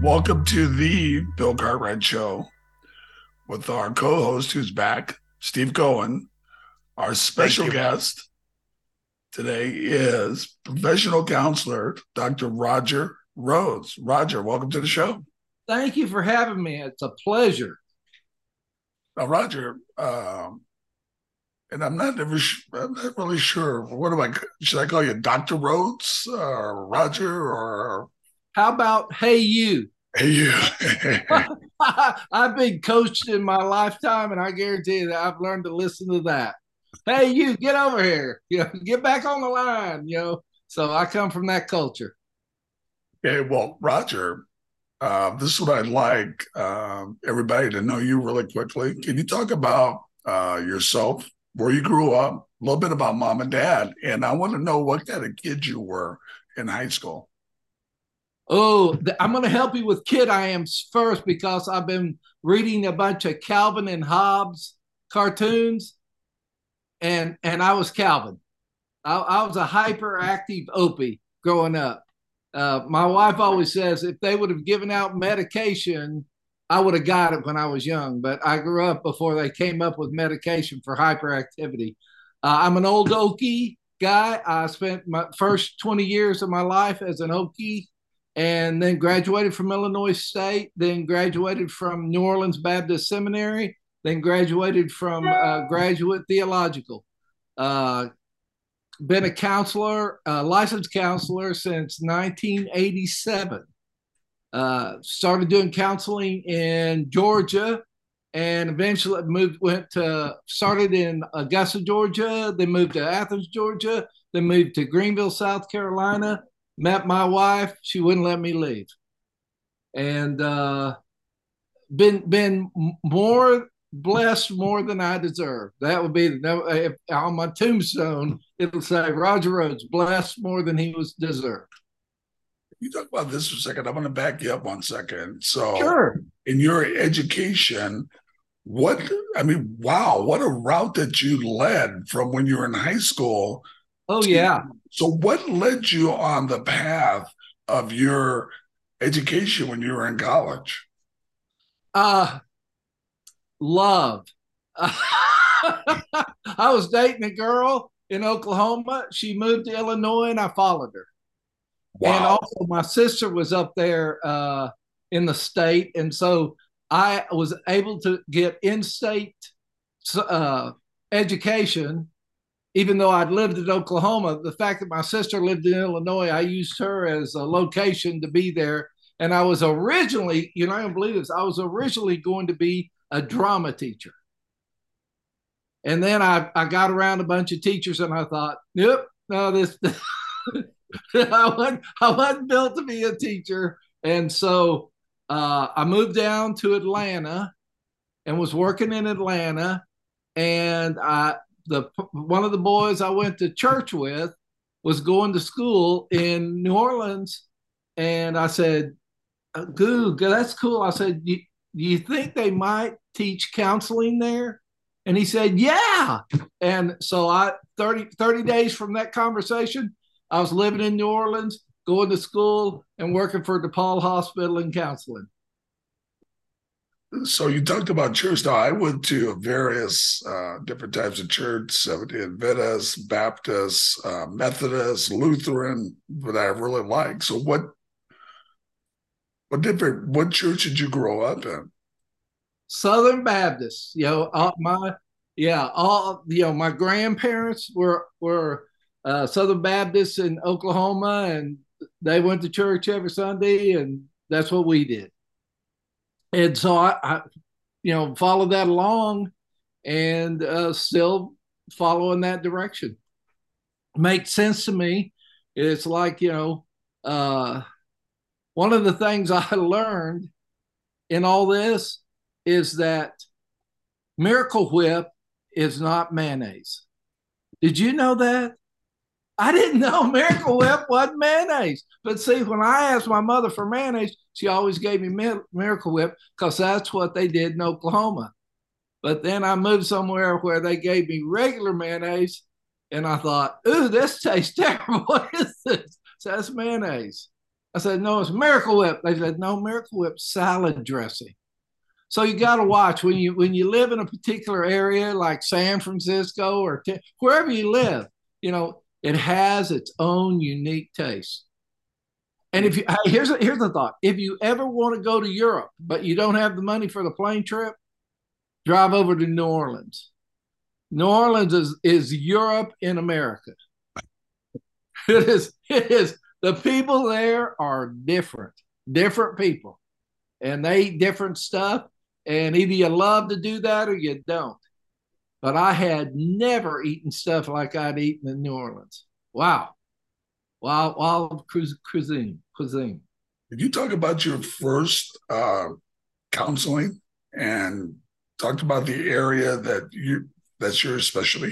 Welcome to the Bill Cartwright Show with our co-host who's back, Steve Cohen. Our special guest today is professional counselor, Dr. Roger Rhodes. Roger, welcome to the show. Thank you for having me. It's a pleasure. Now, Roger, and I'm not really sure. What am I? Should I call you Dr. Rhodes or Roger or? How about hey you? Hey you. I've been coached in my lifetime, and I guarantee you that I've learned to listen to that. Hey you, get over here. Get back on the line. So I come from that culture. Okay, well, Roger, this is what I'd like everybody to know you really quickly. Can you talk about yourself, where you grew up, a little bit about mom and dad, and I want to know what kind of kid you were in high school. Oh, I'm going to help you with kid I am first because I've been reading a bunch of Calvin and Hobbes cartoons, and I was Calvin. I was a hyperactive Opie growing up. My wife always says if they would have given out medication, I would have got it when I was young, but I grew up before they came up with medication for hyperactivity. I'm an old Okie guy. I spent my first 20 years of my life as an Okie and then graduated from Illinois State, then graduated from New Orleans Baptist Seminary, then graduated from Graduate Theological. Been a counselor, licensed counselor since 1987. Started doing counseling in Georgia and eventually started in Augusta, Georgia, then moved to Athens, Georgia, then moved to Greenville, South Carolina, met my wife. She wouldn't let me leave. And been more blessed more than I deserve. That would be on my tombstone. It'll say Roger Rhodes blessed more than he was deserved. You talk about this for a second. I'm going to back you up 1 second. So, sure. In your education, wow, what a route that you led from when you were in high school. Oh, yeah. So what led you on the path of your education when you were in college? Love. I was dating a girl in Oklahoma. She moved to Illinois and I followed her. Wow. And also my sister was up there in the state. And so I was able to get in-state education, even though I'd lived in Oklahoma. The fact that my sister lived in Illinois, I used her as a location to be there. And I was originally, I don't believe this, I was originally going to be a drama teacher. And then I got around a bunch of teachers and I thought, nope, no, I wasn't built to be a teacher. And so I moved down to Atlanta and was working in Atlanta. And one of the boys I went to church with was going to school in New Orleans. And I said, Goo, that's cool. I said, do you think they might teach counseling there? And he said, yeah. And so 30 days from that conversation, I was living in New Orleans, going to school, and working for DePaul Hospital in counseling. So you talked about church. Now, I went to various different types of church, Seventh-day Baptist, Methodist, Lutheran, that I really like. So what church did you grow up in? Southern Baptist. My grandparents were Southern Baptists in Oklahoma, and they went to church every Sunday, and that's what we did. And so I followed that along, and still following that direction. Makes sense to me. It's like one of the things I learned in all this is that Miracle Whip is not mayonnaise. Did you know that? I didn't know Miracle Whip wasn't mayonnaise. But see, when I asked my mother for mayonnaise, she always gave me Miracle Whip because that's what they did in Oklahoma. But then I moved somewhere where they gave me regular mayonnaise, and I thought, ooh, this tastes terrible. What is this? So that's mayonnaise. I said, no, it's Miracle Whip. They said, no, Miracle Whip salad dressing. So you got to watch when you live in a particular area like San Francisco or wherever you live. You know, it has its own unique taste. And if you here's a thought: if you ever want to go to Europe but you don't have the money for the plane trip, drive over to New Orleans. New Orleans is Europe in America. It is. It is. The people there are different people, and they eat different stuff. And either you love to do that or you don't. But I had never eaten stuff like I'd eaten in New Orleans. Wow. Wild cuisine. Did you talk about your first counseling and talked about the area that's your specialty?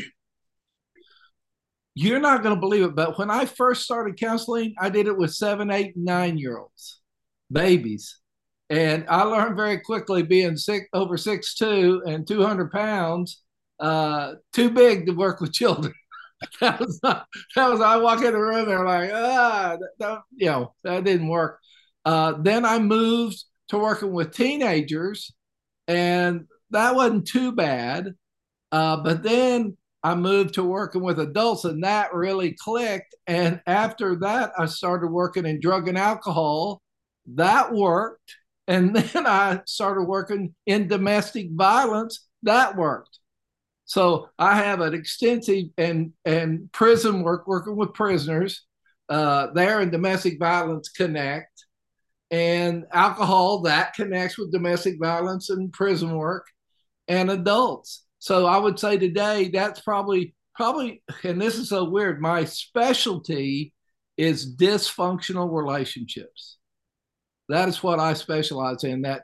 You're not going to believe it, but when I first started counseling, I did it with 7, 8, 9-year-olds, babies. And I learned very quickly being over 6'2" and 200 pounds, too big to work with children. that was I walk in the room, they're like, that didn't work. Then I moved to working with teenagers, and that wasn't too bad. But then I moved to working with adults, and that really clicked. And after that, I started working in drug and alcohol. That worked. And then I started working in domestic violence. That worked. So I have an extensive and prison working with prisoners. There in domestic violence connect, and alcohol that connects with domestic violence and prison work, and adults. So I would say today that's probably, and this is so weird. My specialty is dysfunctional relationships. That is what I specialize in. That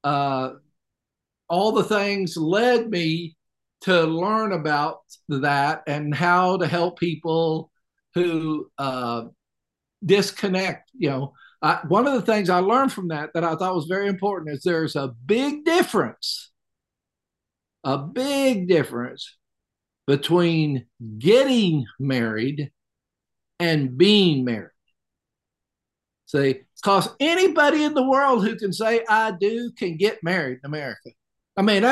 all the things led me to learn about that and how to help people who disconnect. One of the things I learned from that I thought was very important is there's a big difference between getting married and being married. See, because anybody in the world who can say I do can get married in America. I mean,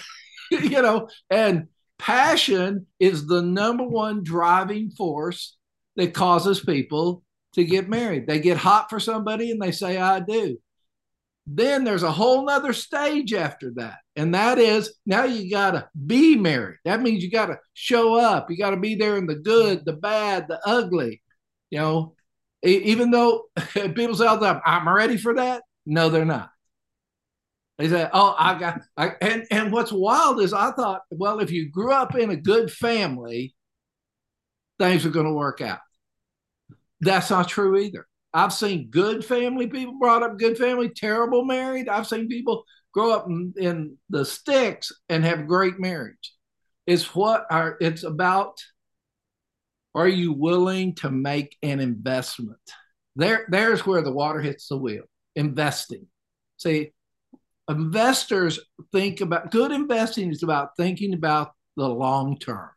and passion is the number one driving force that causes people to get married. They get hot for somebody and they say, I do. Then there's a whole nother stage after that. And that is now you got to be married. That means you got to show up. You got to be there in the good, the bad, the ugly. Even though people say all the time, I'm ready for that. No, they're not. They say, oh, and what's wild is I thought, well, if you grew up in a good family, things are going to work out. That's not true either. I've seen good family people brought up good family, terrible married. I've seen people grow up in the sticks and have great marriage. It's about, are you willing to make an investment? There's where the water hits the wheel. Investing. See, investors think about good investing is about thinking about the long term.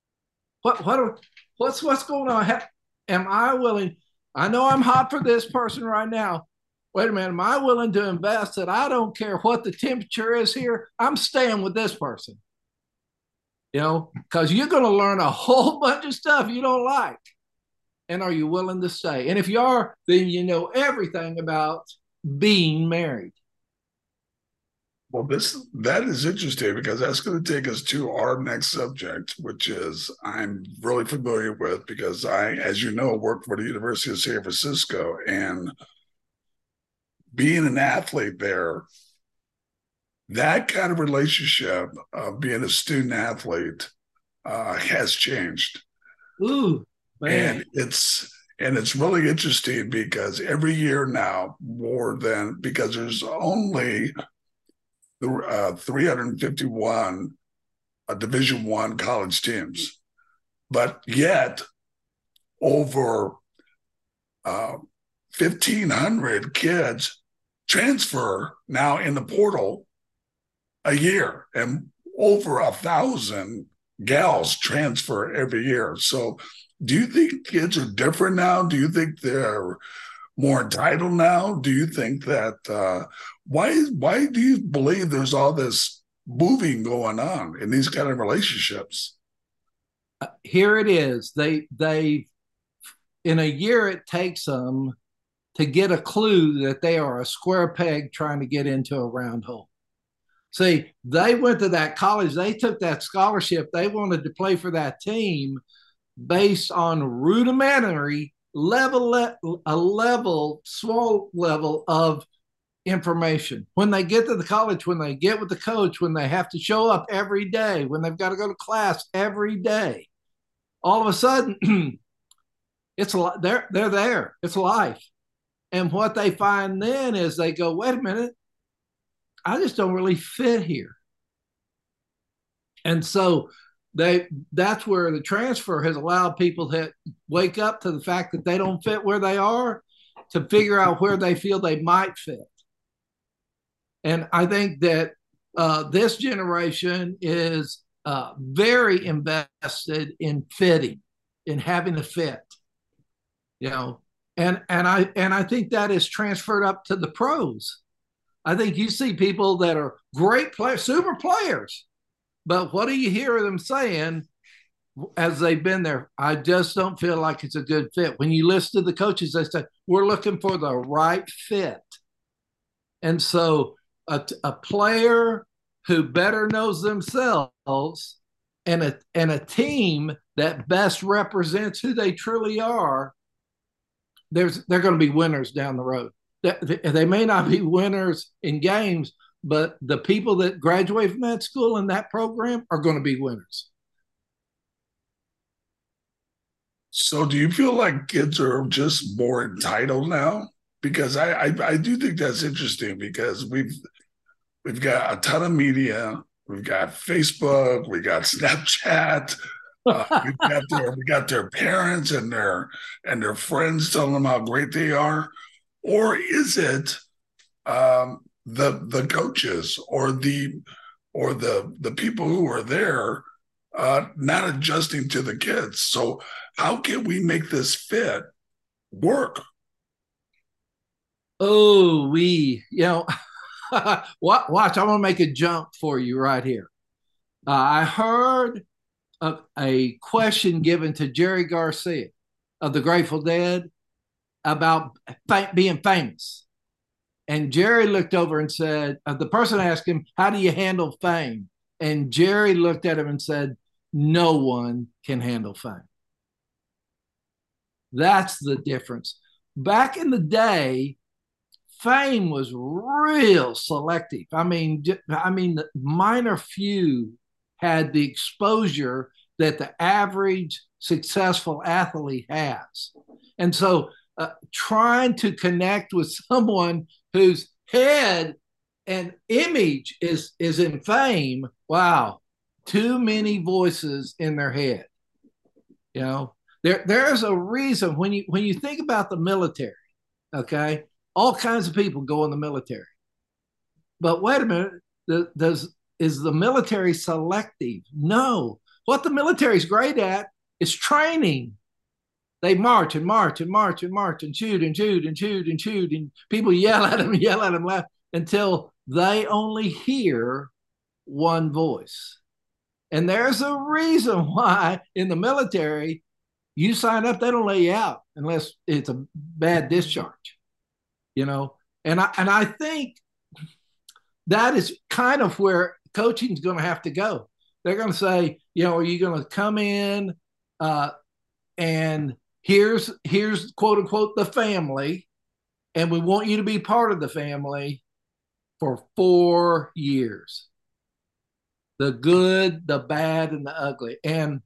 What's going on? Am I willing? I know I'm hot for this person right now. Wait a minute. Am I willing to invest that I don't care what the temperature is here? I'm staying with this person. Because you're going to learn a whole bunch of stuff you don't like. And are you willing to stay? And if you are, then you know everything about being married. Well, that is interesting because that's going to take us to our next subject, which is I'm really familiar with because I, as you know, work for the University of San Francisco, and being an athlete there, that kind of relationship of being a student athlete has changed. Ooh, man. And it's really interesting because every year now, because there's only 351 Division I college teams, but yet over 1,500 kids transfer now in the portal a year, and over 1,000 gals transfer every year. So do you think kids are different now? Do you think they're more entitled now? Do you think that why do you believe there's all this moving going on in these kind of relationships? Here it is. They in a year it takes them to get a clue that they are a square peg trying to get into a round hole. See, they went to that college, they took that scholarship, they wanted to play for that team based on rudimentary small level of information. When they get to the college, when they get with the coach, when they have to show up every day, when they've got to go to class every day, all of a sudden, it's they're there. It's life. And what they find then is they go, wait a minute, I just don't really fit here. And so that's where the transfer has allowed people to wake up to the fact that they don't fit where they are, to figure out where they feel they might fit. And I think that this generation is very invested in fitting, in having a fit, you know, and I think that is transferred up to the pros. I think you see people that are great players, super players, but what do you hear them saying as they've been there? I just don't feel like it's a good fit. When you listen to the coaches, they say, we're looking for the right fit. And so a player who better knows themselves and a team that best represents who they truly are, they're going to be winners down the road. They may not be winners in games, but the people that graduate from that school and that program are going to be winners. So do you feel like kids are just more entitled now? Because I do think that's interesting, because we've got a ton of media. We've got Facebook, we got Snapchat, we got their parents and their friends telling them how great they are. Or is it the coaches or the people who are there not adjusting to the kids? So how can we make this fit work? Oh, watch, I want to make a jump for you right here. I heard a question given to Jerry Garcia of the Grateful Dead about being famous. And Jerry looked over and said, the person asked him, how do you handle fame? And Jerry looked at him and said, no one can handle fame. That's the difference. Back in the day, fame was real selective. I mean, the minor few had the exposure that the average successful athlete has. And so trying to connect with someone whose head and image is in fame, wow, too many voices in their head. You know, there's a reason when you think about the military, okay, all kinds of people go in the military. But wait a minute, is the military selective? No. What the military is great at is training. They march and march and march and march and shoot and shoot and shoot and shoot, and people yell at them, laugh until they only hear one voice. And there's a reason why in the military, you sign up, they don't lay you out unless it's a bad discharge, you know. And I think that is kind of where coaching is going to have to go. They're going to say, you know, are you going to come in and here's quote unquote the family, and we want you to be part of the family for 4 years. The good, the bad, and the ugly. And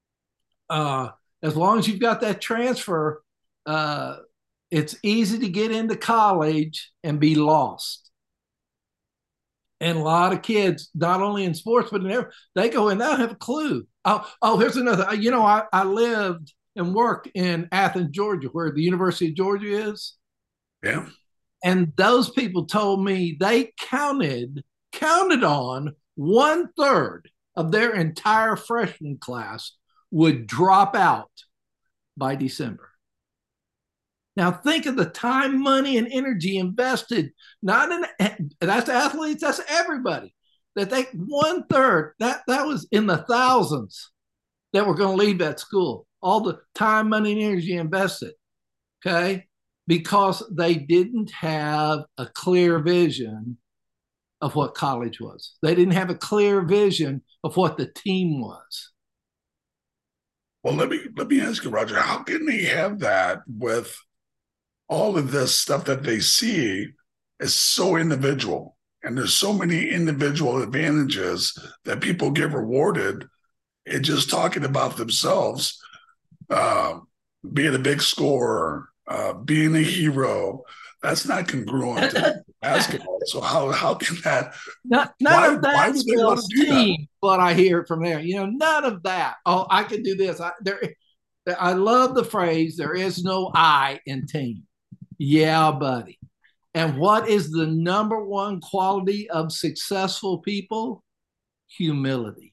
as long as you've got that transfer, it's easy to get into college and be lost. And a lot of kids, not only in sports, but in everything, they go in, they don't have a clue. Oh, here's another. You know, I lived and worked in Athens, Georgia, where the University of Georgia is. Yeah. And those people told me they counted on 1/3 of their entire freshman class would drop out by December. Now think of the time, money, and energy invested, not in that's athletes, that's everybody. That they 1/3, that was in the thousands that were going to leave that school. All the time, money, and energy invested. Okay. Because they didn't have a clear vision of what college was. They didn't have a clear vision of what the team was. Well, let me ask you, Roger, how can they have that with all of this stuff that they see is so individual, and there's so many individual advantages that people get rewarded in just talking about themselves, uh, being a big scorer, being a hero. That's not congruent to basketball. So how can that? None of Why that would they want spells to do that? team. What I hear from there, none of that. Oh, I can do this. I love the phrase. There is no I in team. Yeah, buddy. And what is the number one quality of successful people? Humility.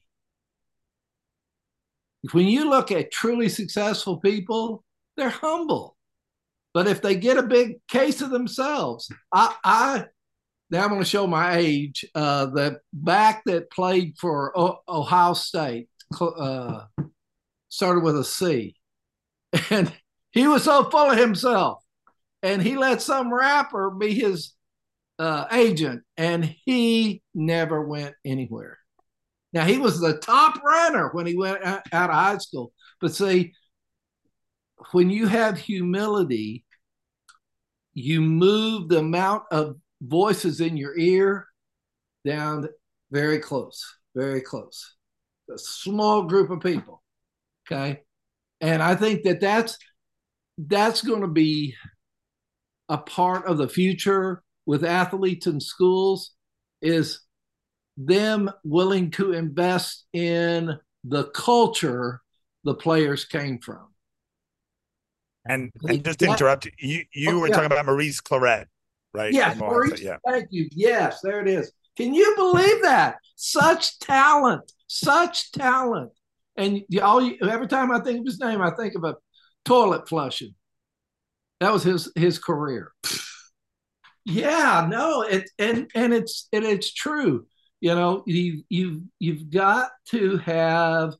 When you look at truly successful people, they're humble. But if they get a big case of themselves, now I'm going to show my age. The back that played for Ohio State started with a C, and he was so full of himself, and he let some rapper be his agent, and he never went anywhere. Now he was the top runner when he went out of high school, but see, when you have humility, you move the amount of voices in your ear down very close, very close. A small group of people. Okay. And I think that's going to be a part of the future with athletes and schools, is them willing to invest in the culture the players came from. And just to interrupt, you were talking about Maurice Clarett, right? Yes, Maurice, yeah. Thank you. Yes, there it is. Can you believe that? Such talent, such talent. And every time I think of his name, I think of a toilet flushing. That was his career. Yeah, no, it's true. You've got to have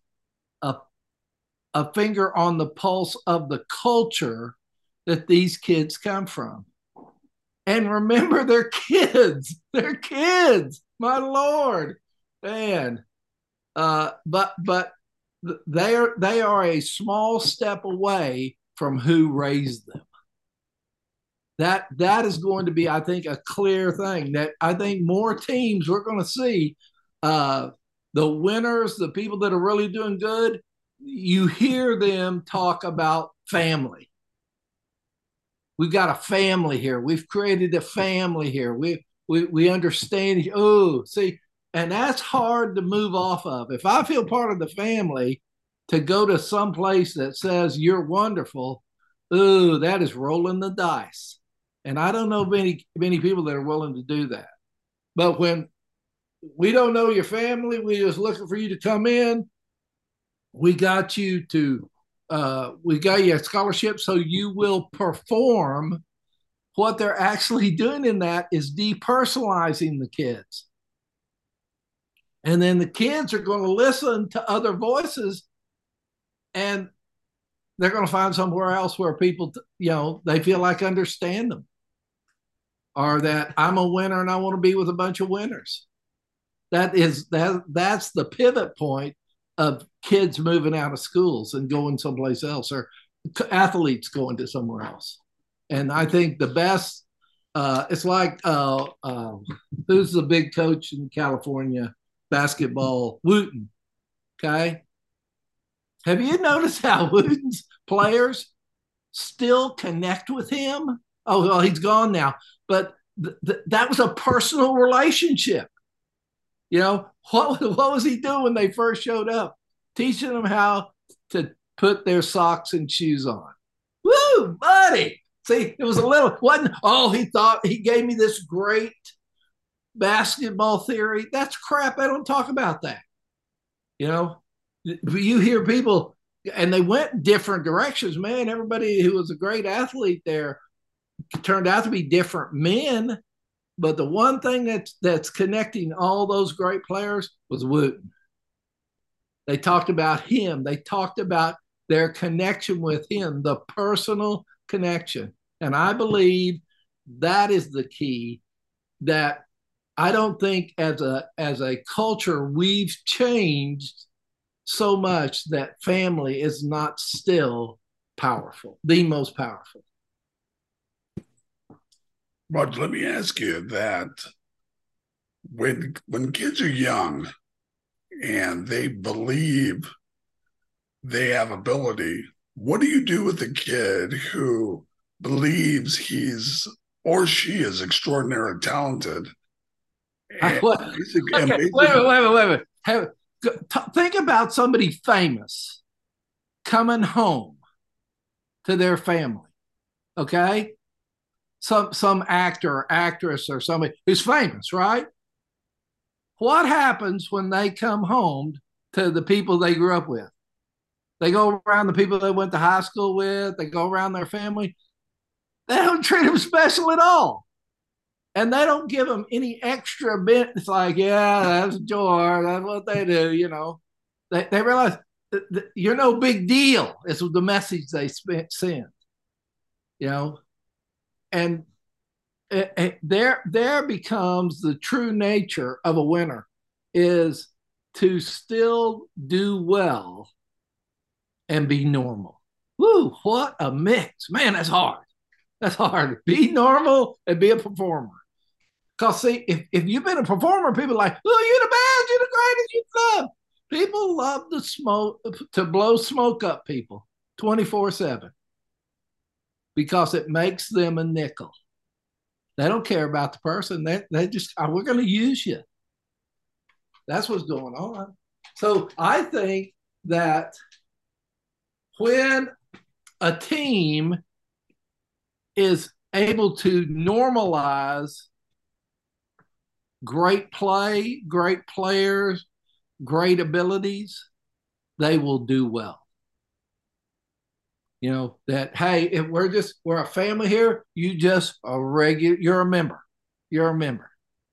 a finger on the pulse of the culture that these kids come from. And remember, they're kids. They're kids. My Lord, man. But they are a small step away from who raised them. That is going to be, I think, a clear thing that I think more teams we're going to see. The winners, the people that are really doing good, you hear them talk about family. We've got a family here. We've created a family here. We understand. Oh, see, and that's hard to move off of. If I feel part of the family, to go to some place that says you're wonderful, ooh, that is rolling the dice. And I don't know many people that are willing to do that. But when we don't know your family, we just looking for you to come in. We got you a scholarship, so you will perform. What they're actually doing in that is depersonalizing the kids. And then the kids are going to listen to other voices, and they're going to find somewhere else where people, they feel like understand them, or that I'm a winner and I want to be with a bunch of winners. That's the pivot point of kids moving out of schools and going someplace else, or athletes going to somewhere else. And I think the best, it's like, who's the big coach in California basketball? Wooten. Okay. Have you noticed how Wooten's players still connect with him? Oh, well, he's gone now. But that was a personal relationship. What was he doing when they first showed up? Teaching them how to put their socks and shoes on. Woo, buddy. See, it was he thought he gave me this great basketball theory. That's crap. I don't talk about that. You hear people, and they went different directions, man. Everybody who was a great athlete there turned out to be different men, but the one thing that's connecting all those great players was Wooten. They talked about him. They talked about their connection with him, the personal connection. And I believe that is the key. That I don't think as a culture we've changed so much that family is not still powerful, the most powerful. But let me ask you that when kids are young and they believe they have ability, what do you do with a kid who believes he's or she is extraordinarily talented? Wait a minute. Think about somebody famous coming home to their family, okay? Some actor or actress or somebody who's famous, right? What happens when they come home to the people they grew up with? They go around the people they went to high school with. They go around their family. They don't treat them special at all. And they don't give them any extra bit. It's like, yeah, that's George. That's what they do, you know. They realize that you're no big deal. It's the message they send, you know. And there becomes the true nature of a winner is to still do well and be normal. Woo, what a mix. Man, that's hard. That's hard. Be normal and be a performer. Because see, if you've been a performer, people are like, oh, you're the best, you're the greatest, you're the people love to smoke, to blow smoke up people 24/7 because it makes them a nickel. They don't care about the person. They just, we're going to use you. That's what's going on. So I think that when a team is able to normalize great play, great players, great abilities, they will do well. You know, that, hey, if we're a family here, you're a member. You're a member.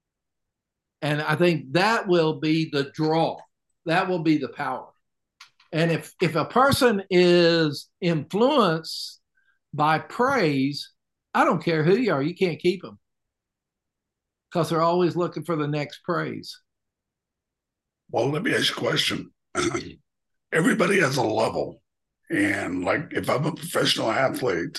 And I think that will be the draw. That will be the power. And if a person is influenced by praise, I don't care who you are, you can't keep them. Because they're always looking for the next praise. Well, let me ask you a question. Everybody has a level. And like if I'm a professional athlete,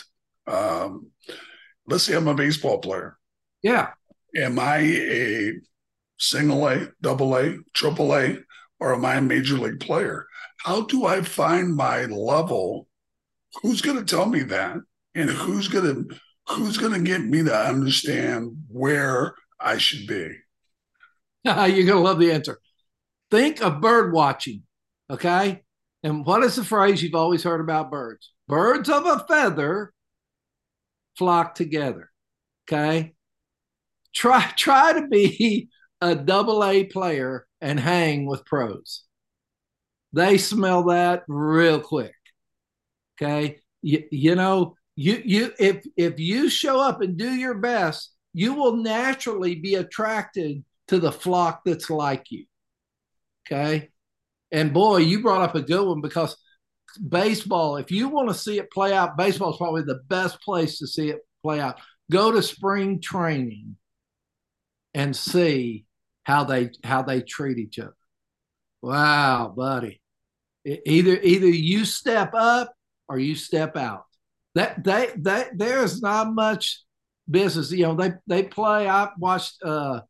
let's say I'm a baseball player. Yeah. Am I a single A, double A, triple A, or am I a major league player? How do I find my level? Who's going to tell me that? And who's going to get me to understand where I should be? You're going to love the answer. Think of bird watching, okay? And what is the phrase you've always heard about birds? Birds of a feather flock together, okay? Try to be a double A player and hang with pros. They smell that real quick, okay? You know, if you show up and do your best, you will naturally be attracted to the flock that's like you. Okay. And boy, you brought up a good one because baseball, if you want to see it play out, baseball is probably the best place to see it play out. Go to spring training and see how they treat each other. Wow, buddy. Either you step up or you step out. There is not much business. You know, they play. I watched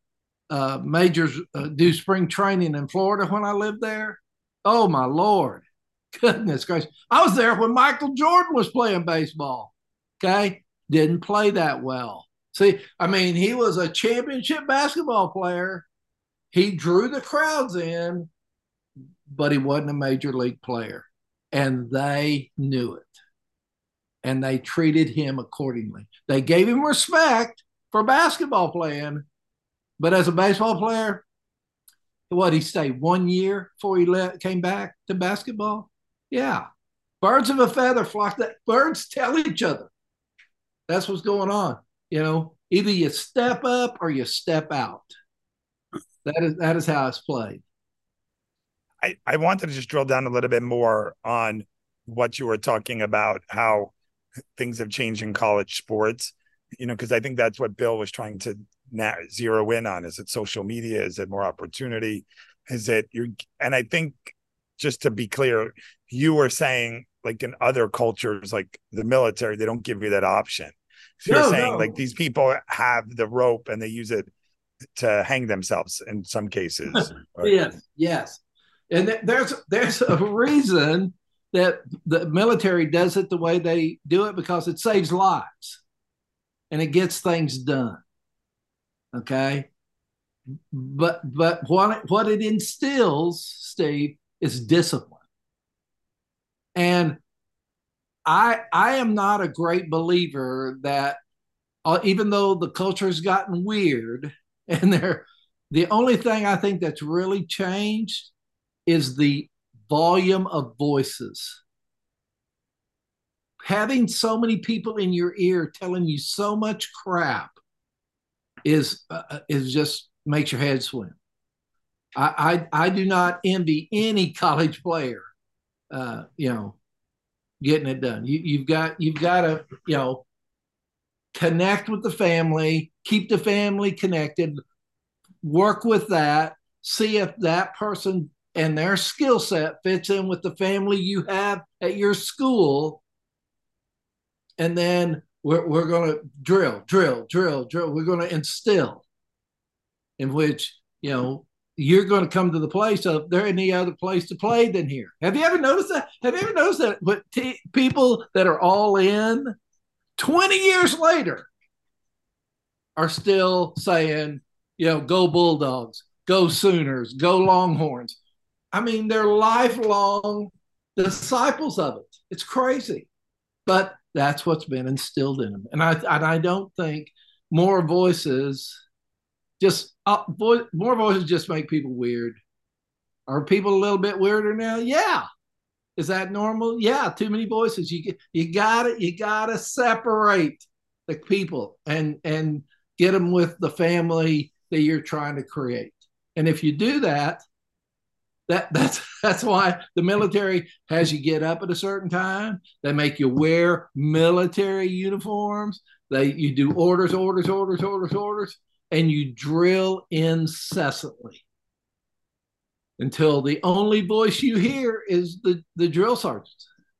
majors do spring training in Florida when I lived there. Oh my Lord, goodness gracious! I was there when Michael Jordan was playing baseball. Okay, didn't play that well. See, I mean, he was a championship basketball player. He drew the crowds in, but he wasn't a major league player, and they knew it. And they treated him accordingly. They gave him respect for basketball playing, but as a baseball player, what he stayed 1 year before he came back to basketball? Yeah. Birds of a feather flock. That birds tell each other. That's what's going on. Either you step up or you step out. That is how it's played. I wanted to just drill down a little bit more on what you were talking about, how things have changed in college sports, because I think that's what Bill was trying to zero in on. Is it social media? Is it more opportunity? Is it and I think, just to be clear, you were saying like in other cultures, like the military, they don't give you that option. So you're saying like these people have the rope and they use it to hang themselves in some cases. Right? Yes. And there's a reason that the military does it the way they do it, because it saves lives and it gets things done. Okay. But what it instills, Steve, is discipline. And I am not a great believer that even though the culture has gotten weird, and the only thing I think that's really changed is the volume of voices. Having so many people in your ear telling you so much crap is just makes your head swim. I do not envy any college player, getting it done. You've got to connect with the family, keep the family connected, work with that, see if that person and their skill set fits in with the family you have at your school. And then we're going to drill. We're going to instill, in which, you're going to come to the place of there any other place to play than here. Have you ever noticed that? Have you ever noticed that? But people that are all in 20 years later are still saying, go Bulldogs, go Sooners, go Longhorns. I mean, they're lifelong disciples of it. It's crazy. But that's what's been instilled in them. And I don't think more voices more voices just make people weird. Are people a little bit weirder now? Yeah. Is that normal? Yeah. Too many voices. You gotta separate the people and get them with the family that you're trying to create. And if you do that, that's why the military has you get up at a certain time. They make you wear military uniforms. You do orders, and you drill incessantly until the only voice you hear is the drill sergeant.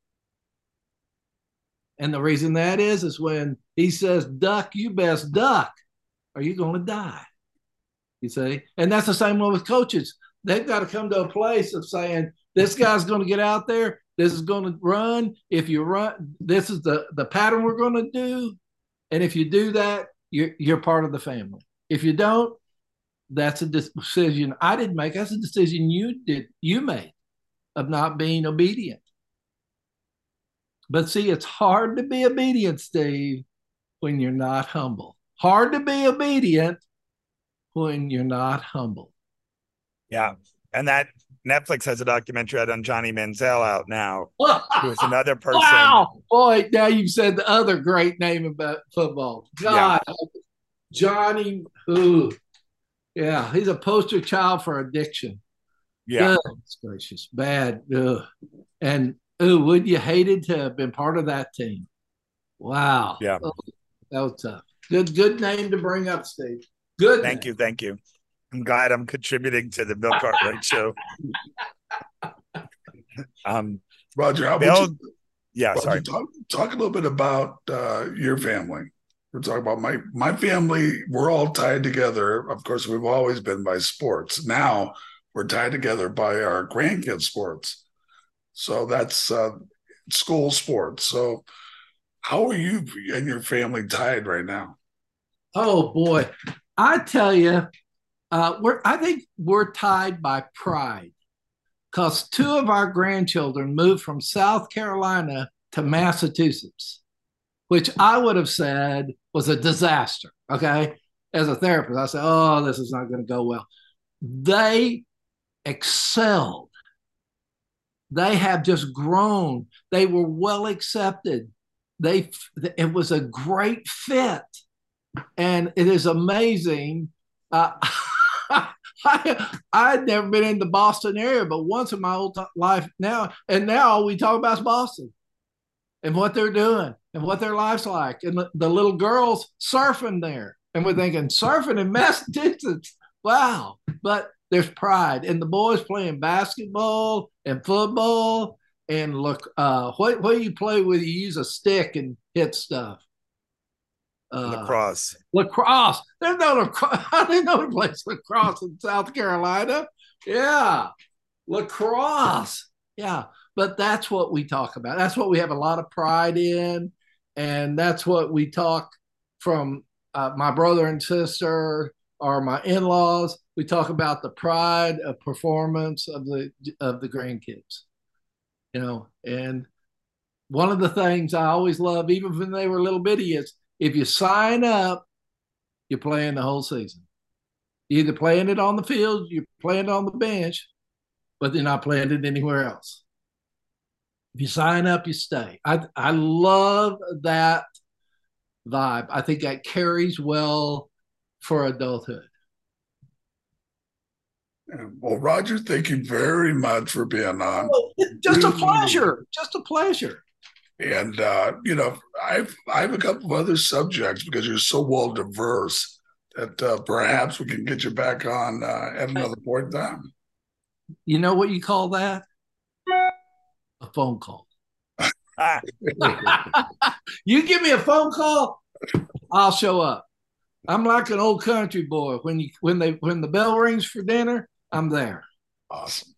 And the reason that is when he says, duck, you best duck, or you're going to die. You see? And that's the same one with coaches. They've got to come to a place of saying, this guy's going to get out there. This is going to run. If you run, this is the pattern we're going to do. And if you do that, you're part of the family. If you don't, that's a decision I didn't make. That's a decision you made of not being obedient. But see, it's hard to be obedient, Steve, when you're not humble. Hard to be obedient when you're not humble. Yeah. And that Netflix has a documentary out on Johnny Manziel out now, who's another person. Wow. Boy, now you've said the other great name about football. God, yeah. Johnny, ooh. Yeah, he's a poster child for addiction. Yeah. Goodness gracious. Bad. Ugh. And would you hated to have been part of that team? Wow. Yeah. Oh, that was tough. Good name to bring up, Steve. Good. Thank you. I'm glad I'm contributing to the Bill Cartwright show. Roger, how Bill, Roger, talk a little bit about your family. We're talking about my family. We're all tied together. Of course, we've always been by sports. Now we're tied together by our grandkids' sports. So that's school sports. So how are you and your family tied right now? Oh boy, I tell you, I think we're tied by pride, because 2 of our grandchildren moved from South Carolina to Massachusetts, which I would have said was a disaster. Okay. As a therapist, I said, oh, this is not going to go well. They excelled. They have just grown. They were well accepted. it was a great fit, and it is amazing. I'd never been in the Boston area, but once in my whole life now, and now all we talk about is Boston and what they're doing and what their life's like, and the little girls surfing there, and we're thinking surfing in Massachusetts, wow! But there's pride, and the boys playing basketball and football, and look, what do you play with? You use a stick and hit stuff. Lacrosse. Lacrosse. There's no lacrosse. I didn't know to play lacrosse in South Carolina. Yeah, lacrosse. Yeah, but that's what we talk about. That's what we have a lot of pride in, and that's what we talk from my brother and sister or my in-laws. We talk about the pride of performance of the grandkids. And one of the things I always love, even when they were little bitty, is if you sign up, you're playing the whole season. You're either playing it on the field, you're playing it on the bench, but they're not playing it anywhere else. If you sign up, you stay. I love that vibe. I think that carries well for adulthood. Well, Roger, thank you very much for being on. Just a pleasure. Just a pleasure. And I have a couple of other subjects because you're so well diverse that perhaps we can get you back on at another point in time. You know what you call that? A phone call. You give me a phone call, I'll show up. I'm like an old country boy. When the bell rings for dinner, I'm there. Awesome.